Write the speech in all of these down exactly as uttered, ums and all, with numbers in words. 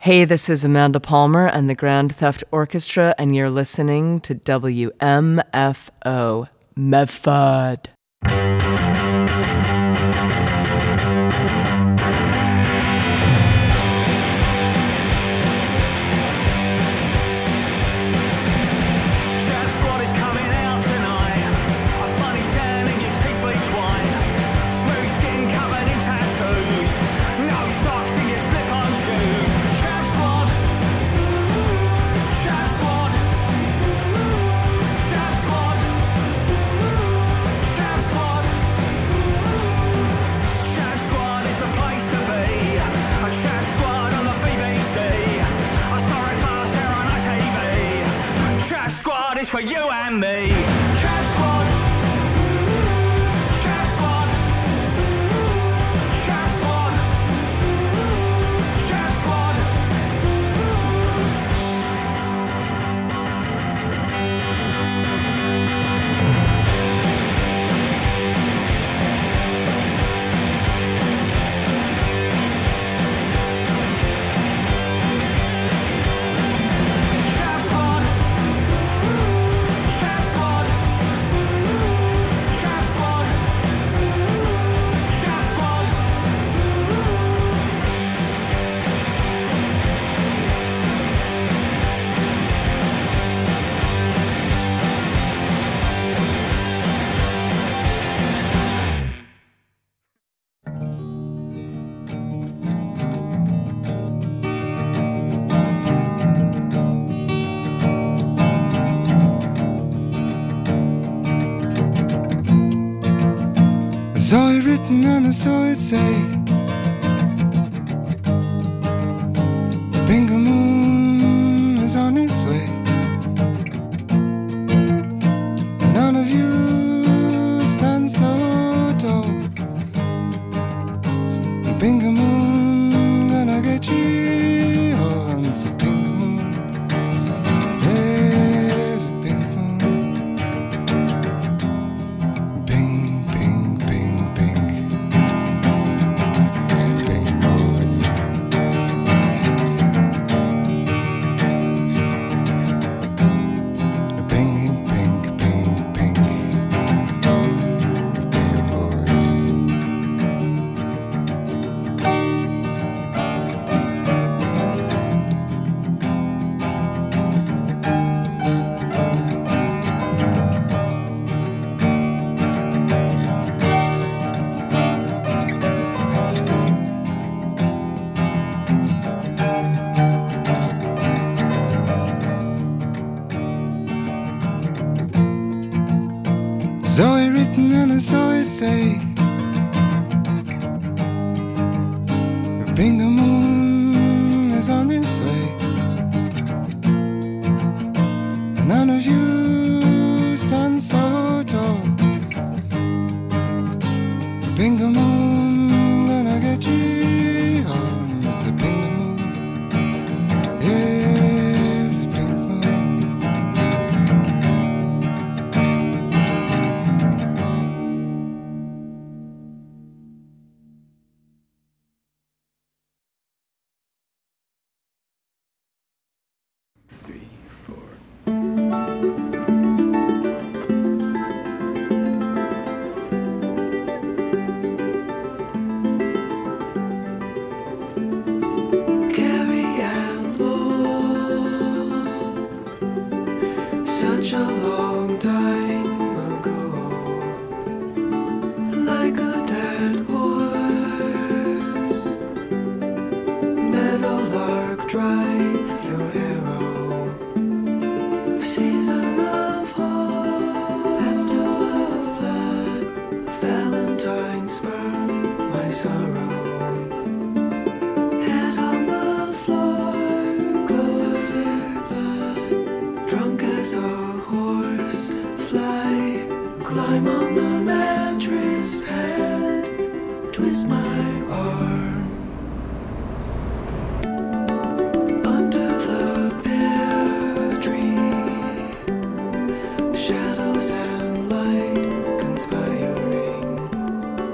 Hey, this is Amanda Palmer and the Grand Theft Orchestra, and you're listening to W M F O, Medford. For you and me, Chav Squad, Chav Squad, Chav Squad, Chav Squad. I saw it written and I saw it say, Bingo Moon is on its way. None of you stand so tall. Bingo Moon gonna get you all. It's a Bingo Moon. There's a Bingo Moon. Bing, bing, bing, bing. Bing Moon. Bing, bing, bing, bing. Bing Moon. Saw it written and I saw it say, Bingo Moon is on its way. None of you stand so tall. Bingo Moon gonna get you home. It's a Bingo Moon. Yeah, it's a Bingo Moon. Three, four. Carrie Ann Lowell, such a long time ago, like a dead horse, meadowlark drive your hero, season of hope after the flood, Valentine spurned my sorrow. Head on the floor, covered in blood, drunk as a horse, fly, climb on the mattress pad, twist my arm. Under the pear tree, shadows and light conspiring,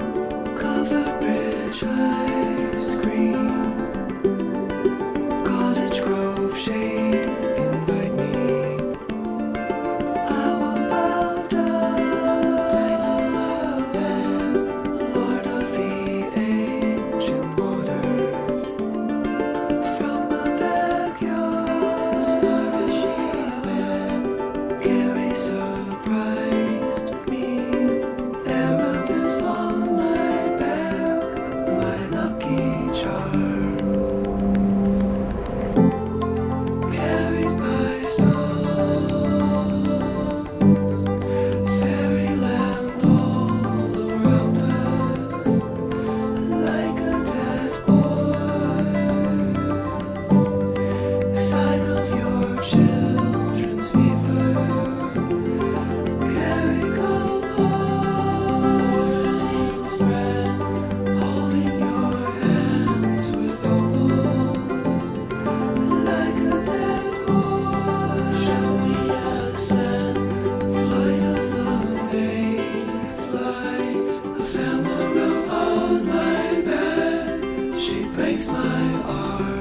covered bridge ice cream, caught squeeze my arm.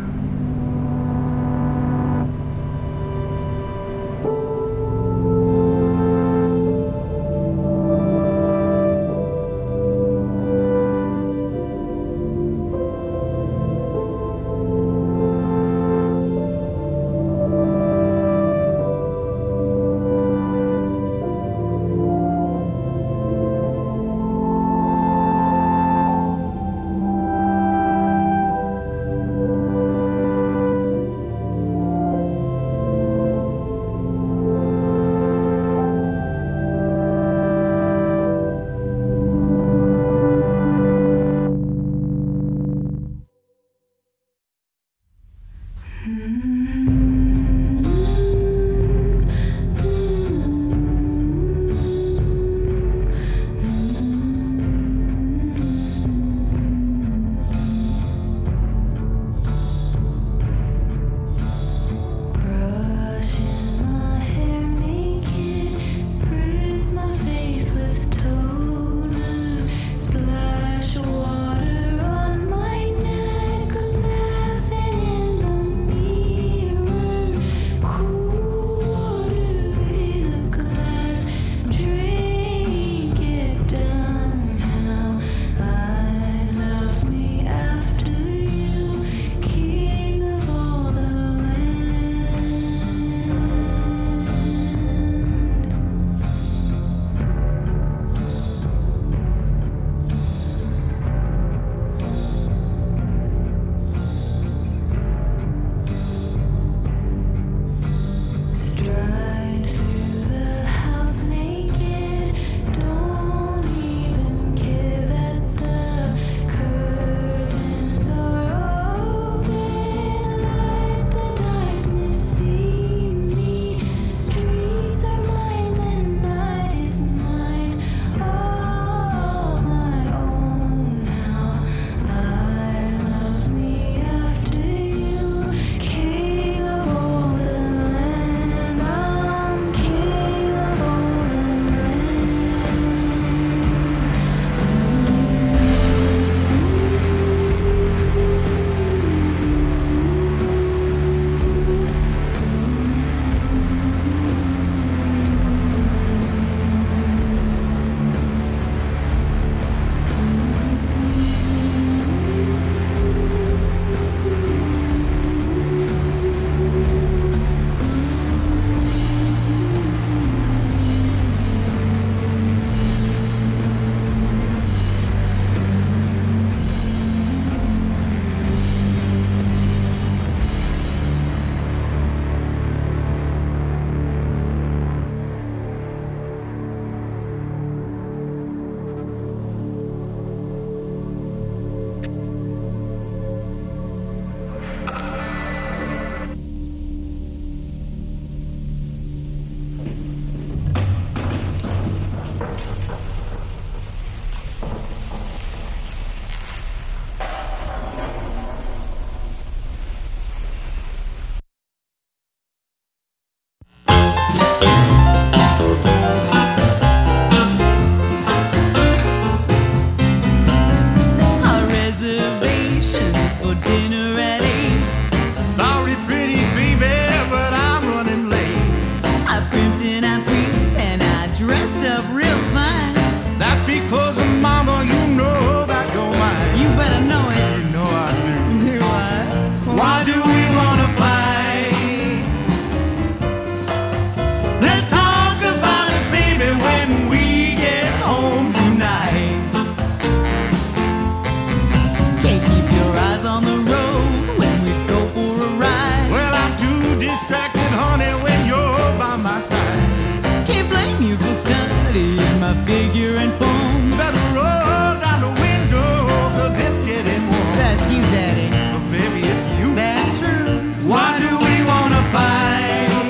figure and form. Better roll down the window, cause it's getting warm. That's you, Daddy. But baby, it's you. That's true. Why do we wanna fight?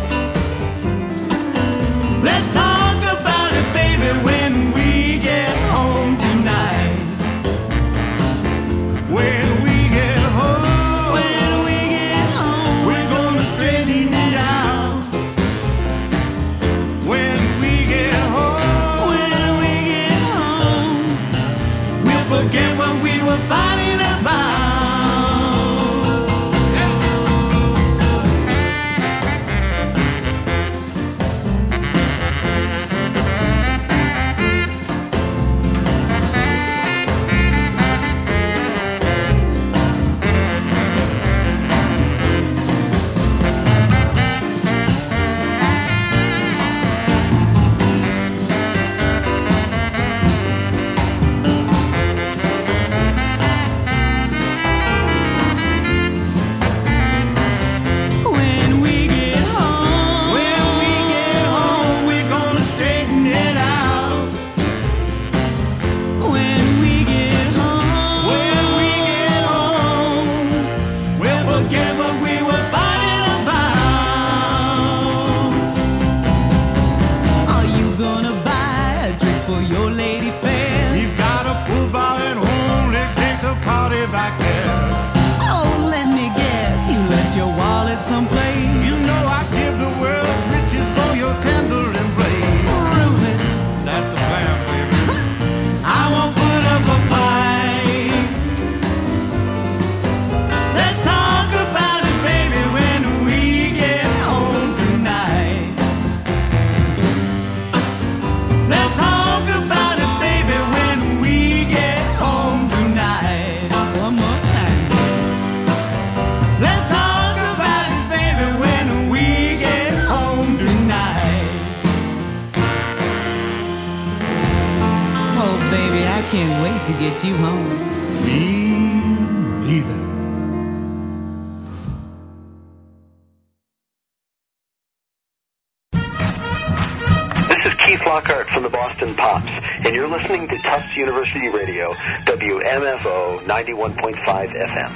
Let's talk about it, baby, when we get home tonight. When we get home, When we get home, we're gonna straighten it out. When we get home, when we get home, we'll forget what we were fighting about. to get you home. Me neither. This is Keith Lockhart from the Boston Pops, and you're listening to Tufts University Radio, W M F O ninety-one point five F M.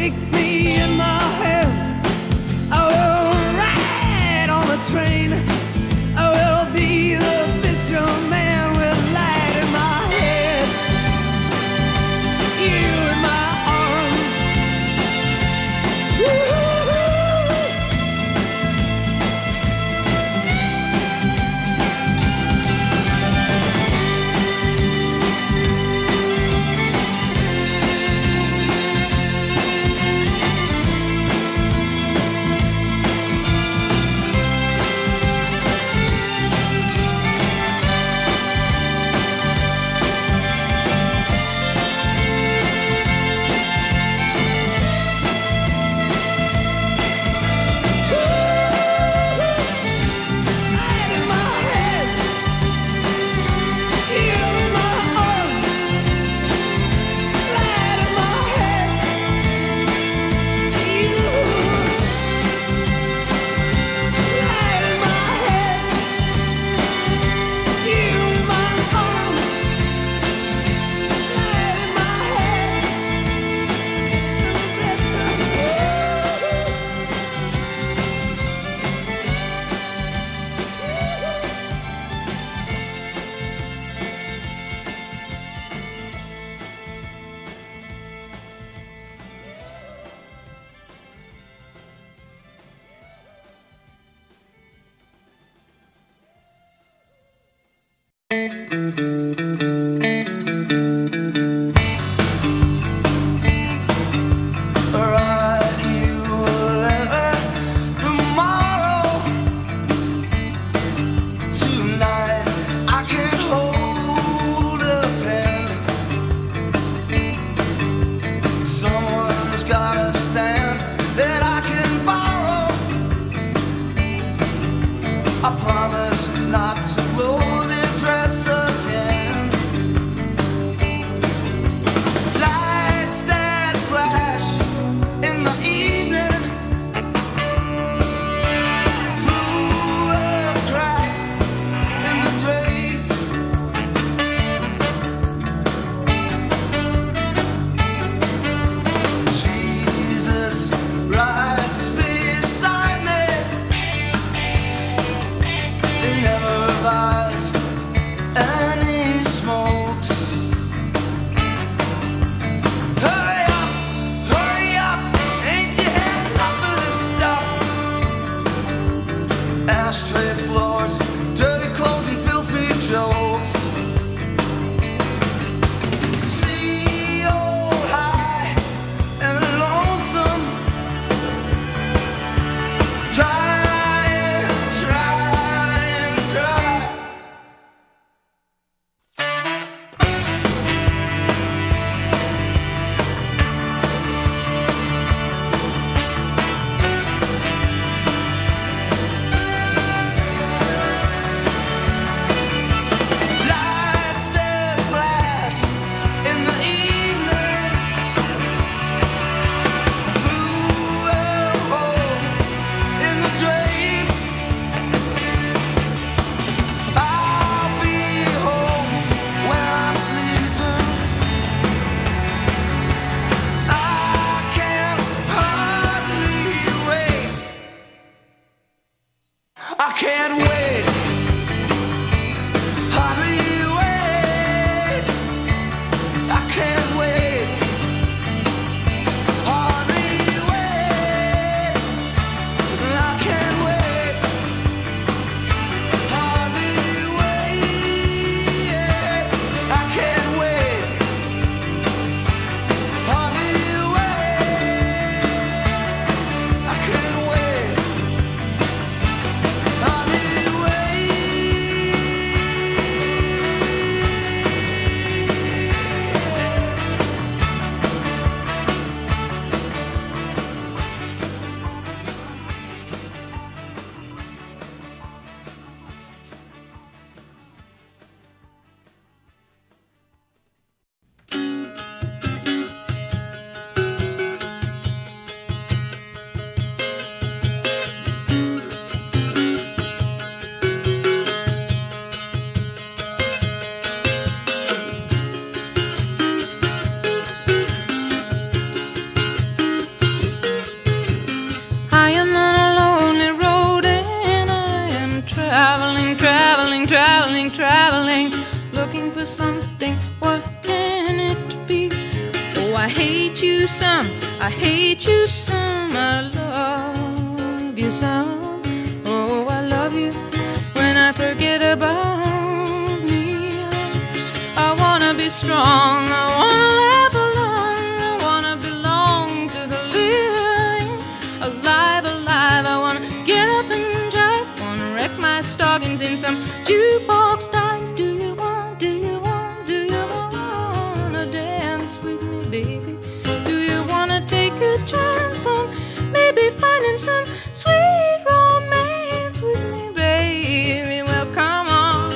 take me in my hand. I will ride on the train. I will be the fisherman with light in my head, you in my arms. Woo-hoo-hoo. I hate you some, I love you some. Oh, I love you when I forget about me. I wanna be strong, I wanna laugh along, I wanna belong to the living. Alive, alive, I wanna get up and drive, wanna wreck my stockings in some jukebox dive. Do you want, do you want, do you wanna dance with me, baby? Do you wanna take a chance on maybe finding some sweet romance with me, baby? Well, come on.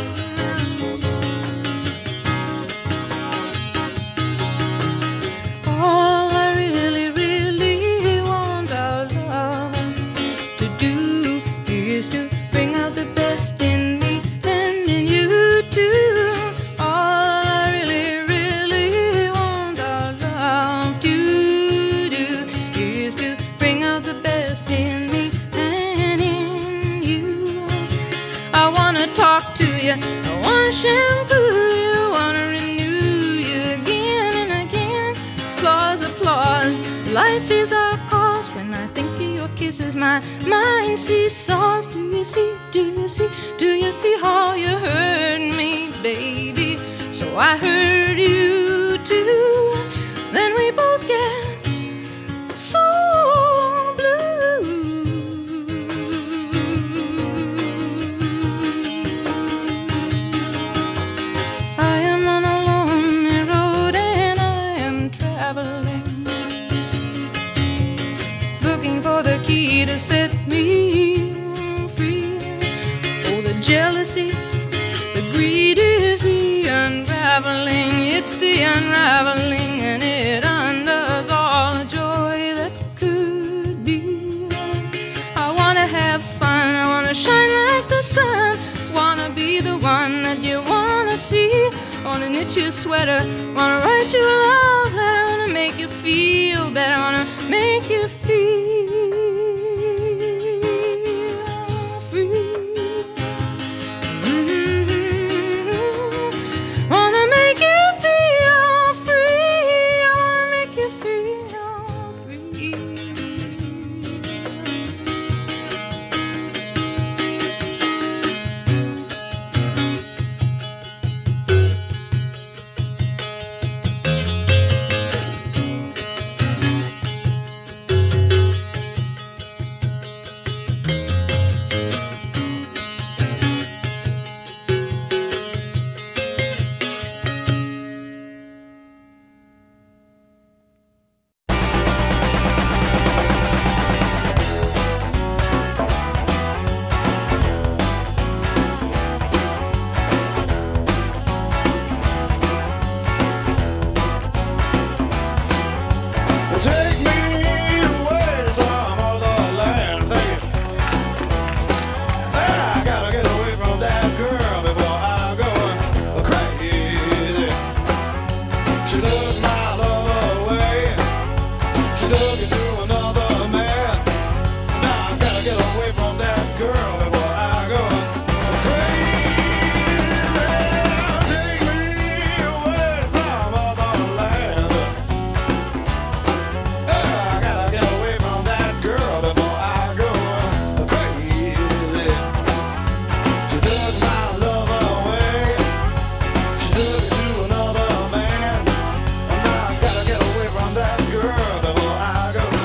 All I really, really want our love to do is to bring out the best in me and in you too. All I really, really want our love to do is to bring out the best in me and in you. I wanna talk to you, I wanna shampoo you, wanna renew you again and again. Applause, applause, life is our cause. When I think of your kisses, my mind seesaws. Do you see, do you see, do you see how you hurt me, baby? So I hurt you too. Then we both get so blue. I am on a lonely road and I am traveling, looking for the key to set me free. Oh, the jealousy, the greed is the unraveling. It's the unraveling, and it undoes all the joy that could be. I wanna have fun, I wanna shine like the sun, wanna be the one that you wanna see. Wanna knit your sweater, wanna write you a love letter, wanna make you feel better, wanna make you feel free. Mhm. Wanna make you feel free, wanna make you feel free. Take me away to some other land. Thinking, I gotta get away from that girl before I go crazy. She took my love away. She took it to another man. Now I gotta get away from that girl before I go crazy. Take me away to some other land. I gotta get away from that girl before I go crazy. She took my love away. She took it to another man. And now I gotta get away from that girl before I go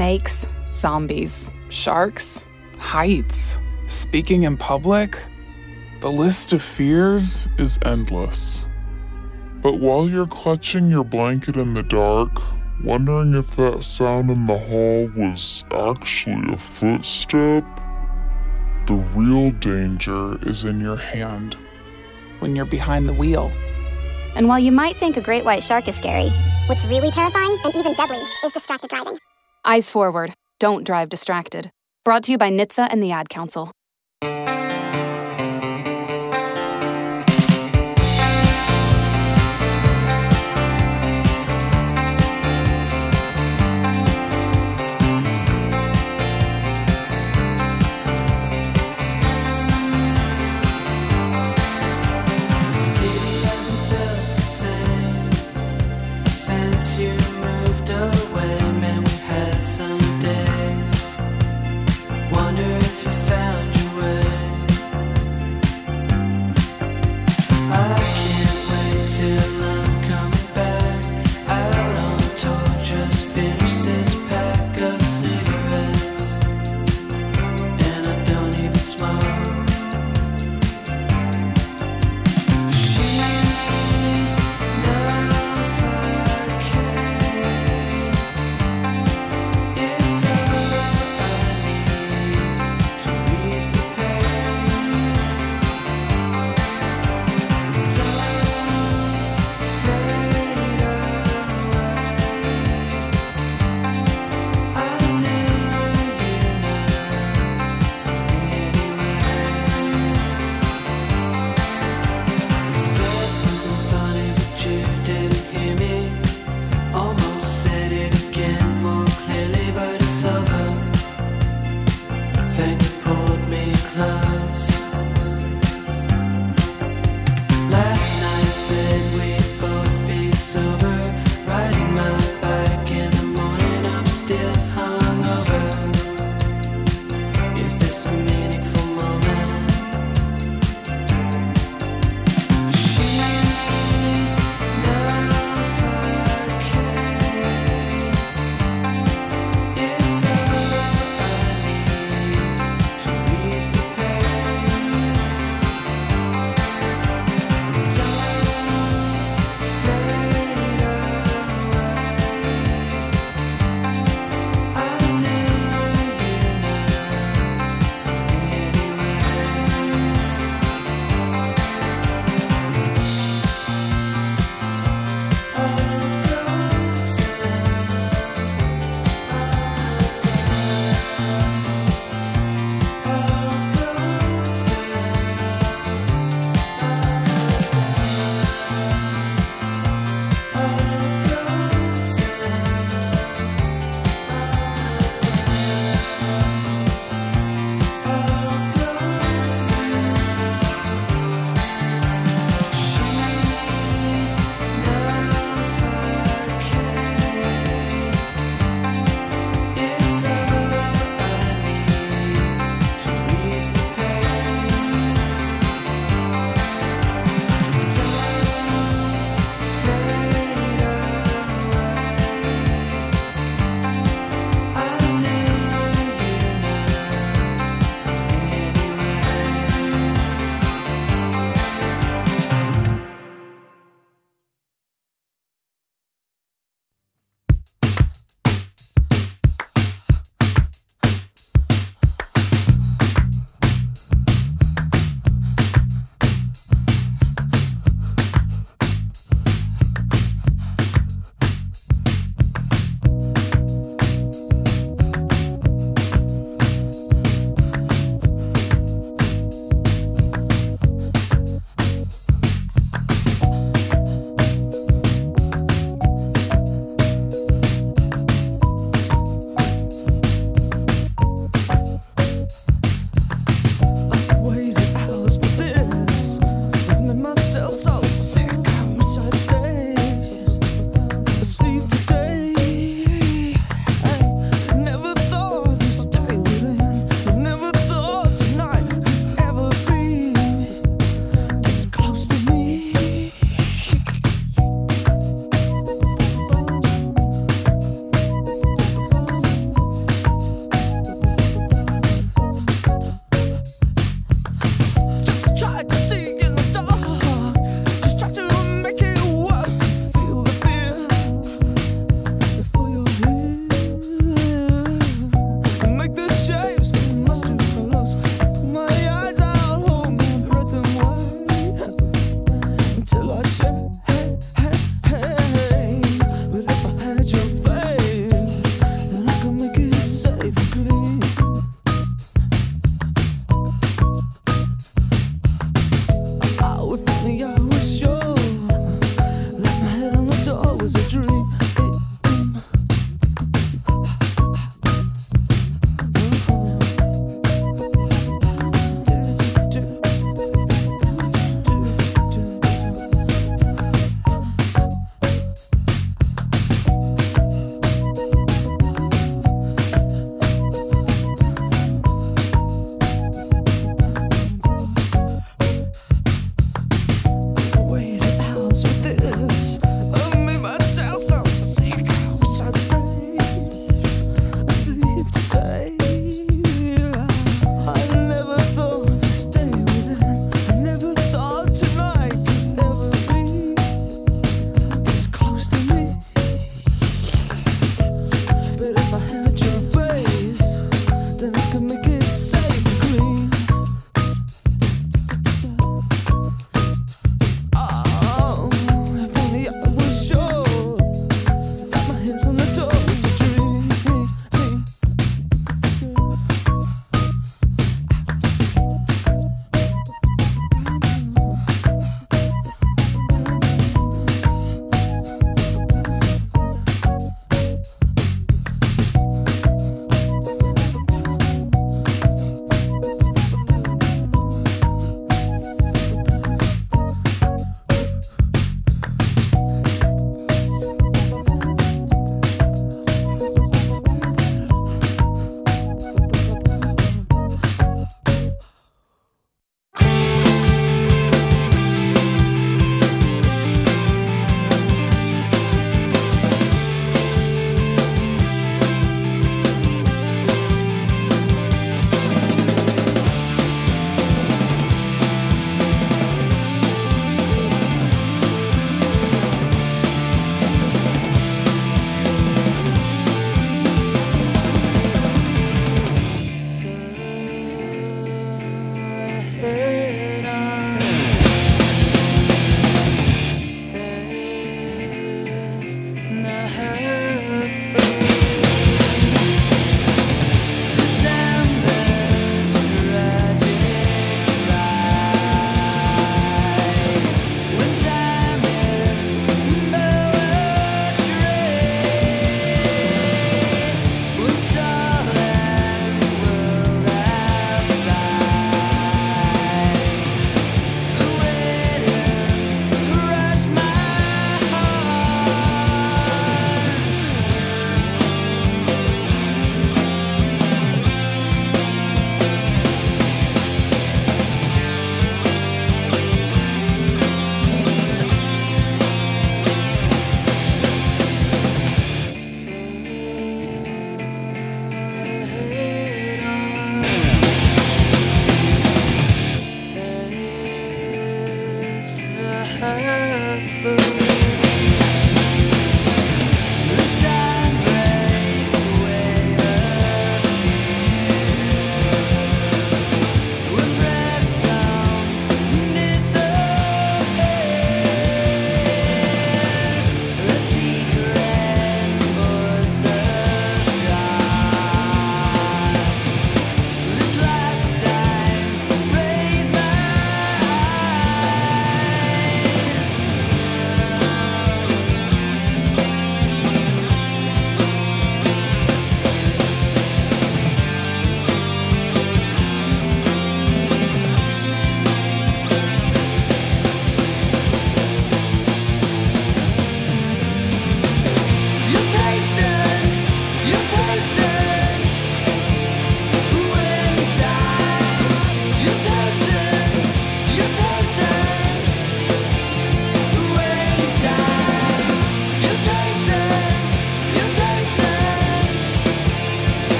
Snakes, zombies, sharks. Heights. Speaking in public. The list of fears is endless. But while you're clutching your blanket in the dark, wondering if that sound in the hall was actually a footstep, the real danger is in your hand. When you're behind the wheel. And while you might think a great white shark is scary, what's really terrifying and even deadly is distracted driving. Eyes forward. Don't drive distracted. Brought to you by N H T S A and the Ad Council.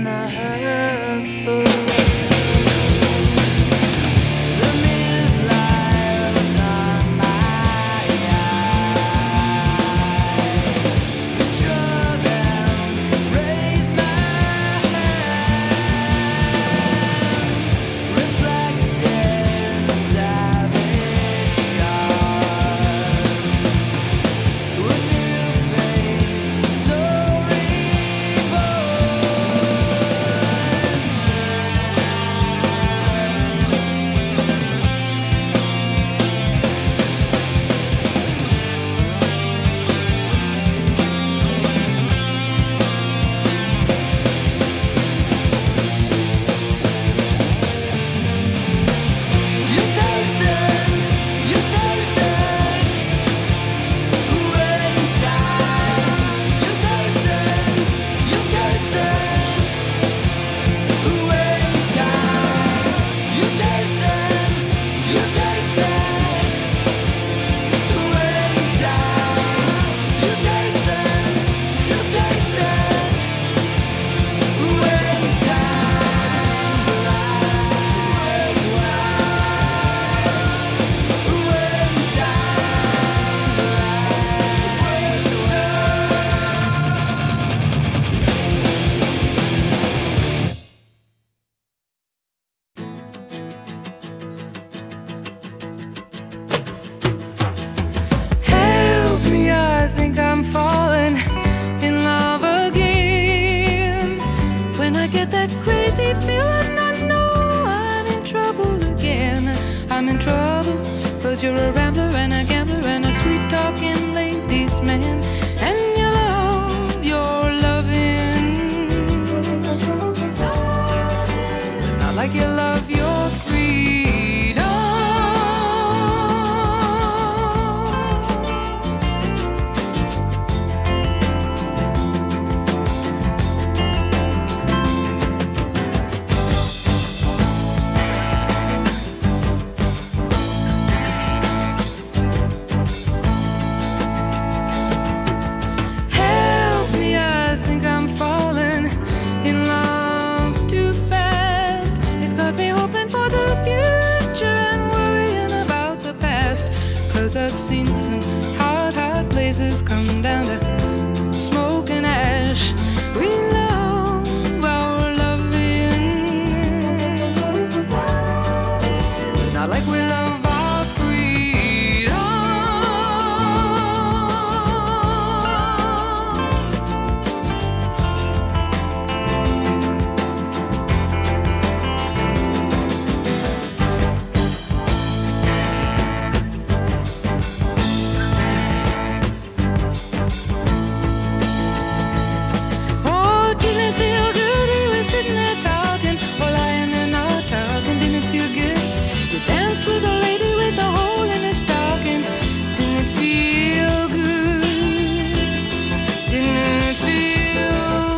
and a half full. The mist lies on my eyes. Draw them, raise my hands. Reflecting savage stars. With new face so you taste it, you taste it. When time, you taste it, you taste it. When time, you taste it, you taste it. When time, you taste it, you taste it. When time, help me, I think I'm falling in love again. When I get that crazy feeling, I know I'm in trouble again. I'm in trouble, cause you're a rambler and a gambler and a sweet talking ladies man. And you love your loving, not like you love your freedom. Help me, I think I'm falling in love too fast. It's got me hoping for the future and worrying about the past. Cause I've seen some hot, hot places come down to smoke and ash. We love our loving, not like we love our freedom. Oh, didn't it feel good? We were sitting there talking, or lying there not talking. Didn't it feel good? You danced with a lady with a hole in her stocking. Didn't it feel good? Didn't it feel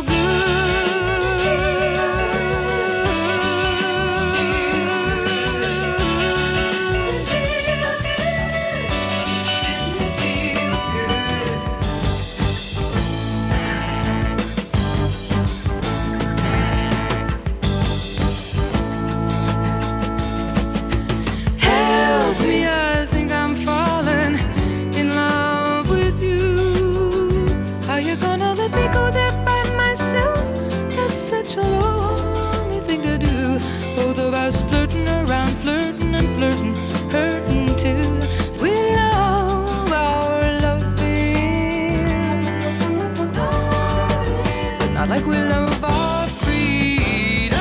Help me, I think I'm falling in love with you. Are you gonna let me go there by myself? That's such a lonely thing to do. Both of us flirting around, flirting and flirting, hurting too. We love our loving, not like we love our freedom.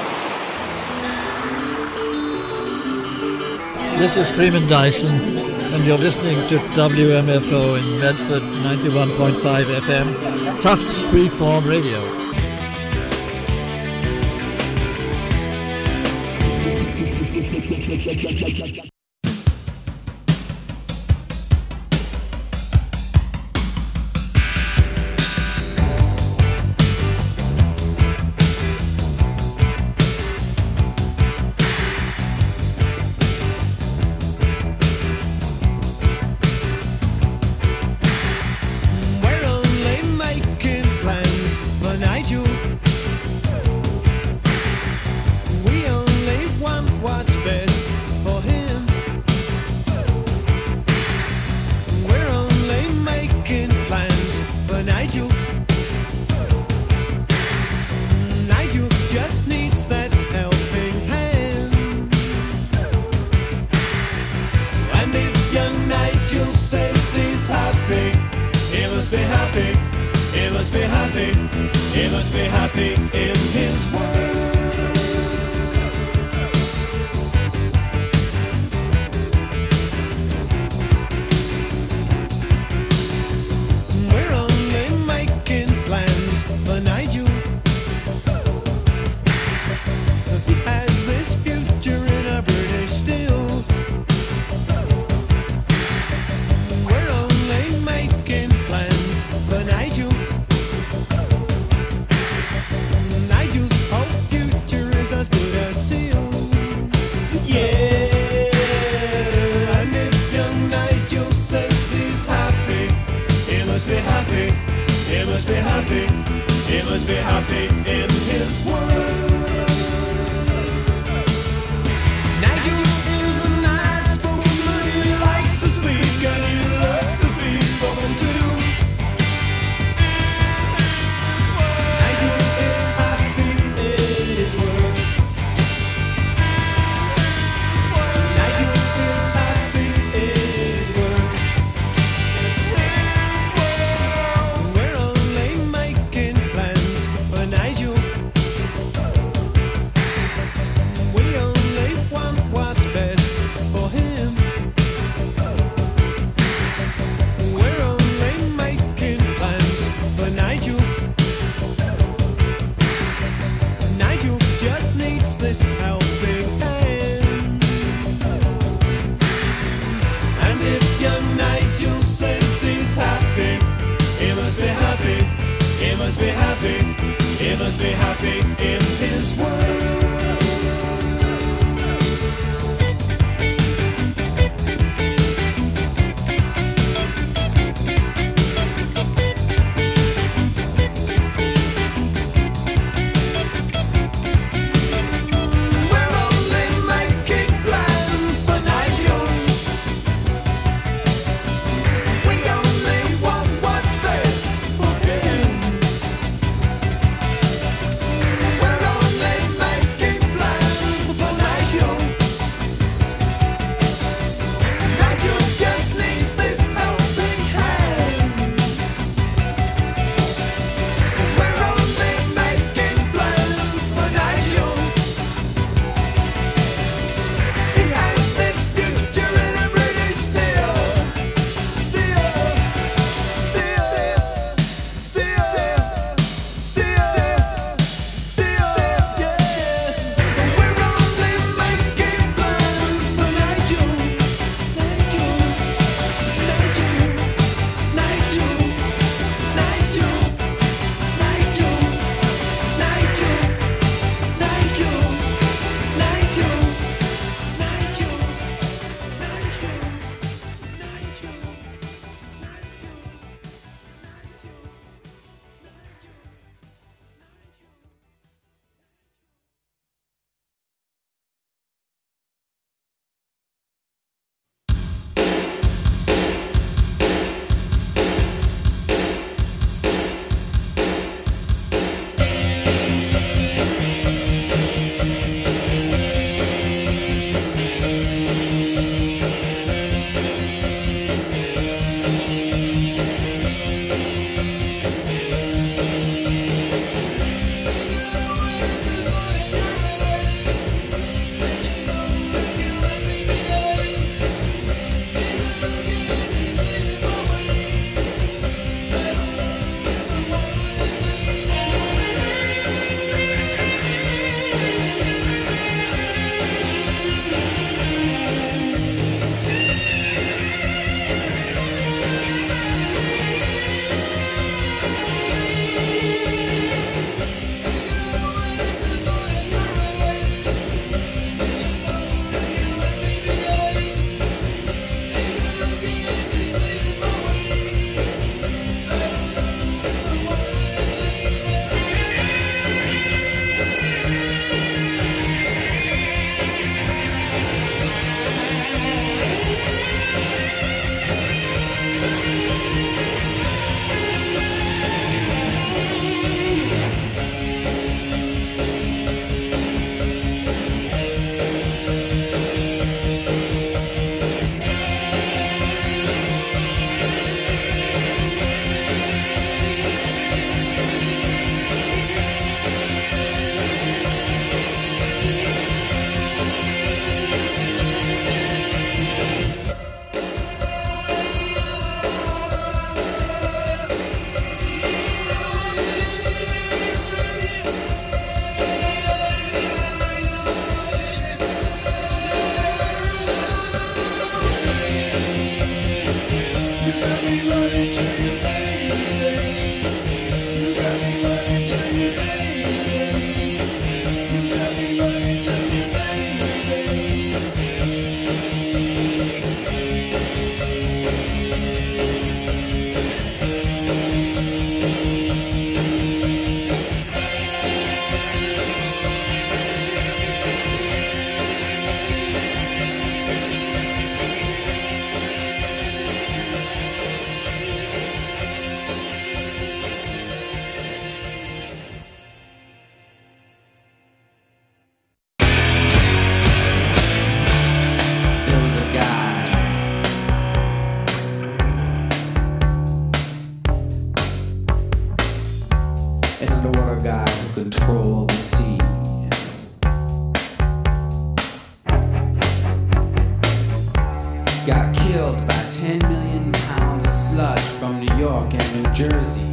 This is Freeman Dyson. and you're listening to W M F O in Medford, ninety-one point five F M, Tufts Freeform Radio. got killed by ten million pounds of sludge from New York and New Jersey.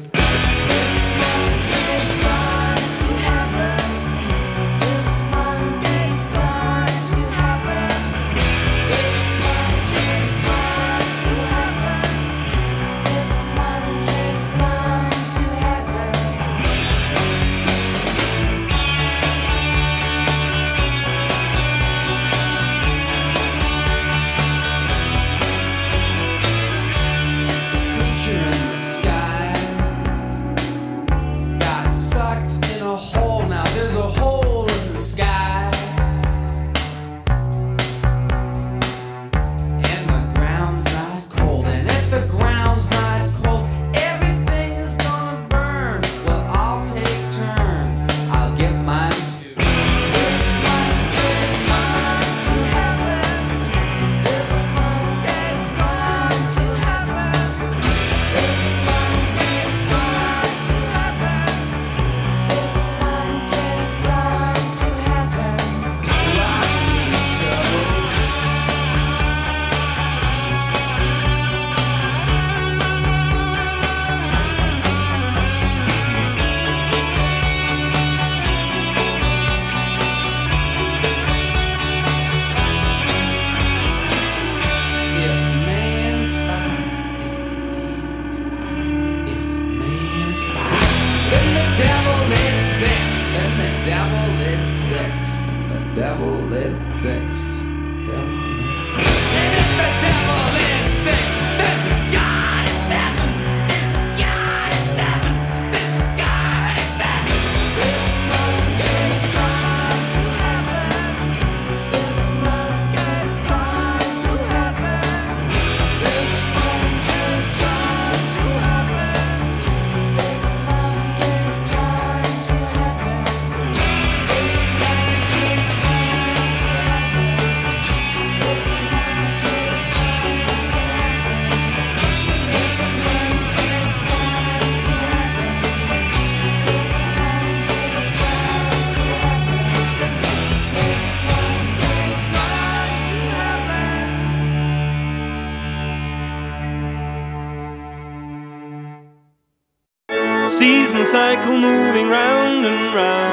Season cycle moving round and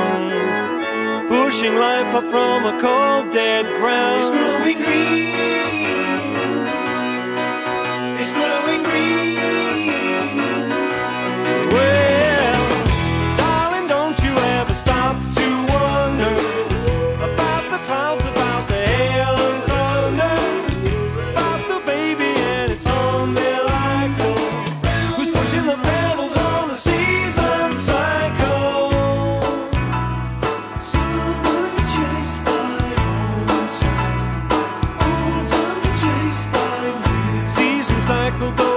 round, pushing life up from a cold dead ground. It's growing green. It's growing green. Well, darling, don't you ever stop to wonder about the clouds, about the hail and thunder, about the baby and its umbilical, who's pushing the pedals on the season cycle. Summer chased by autumn, autumn chased by winter. Season cycle goes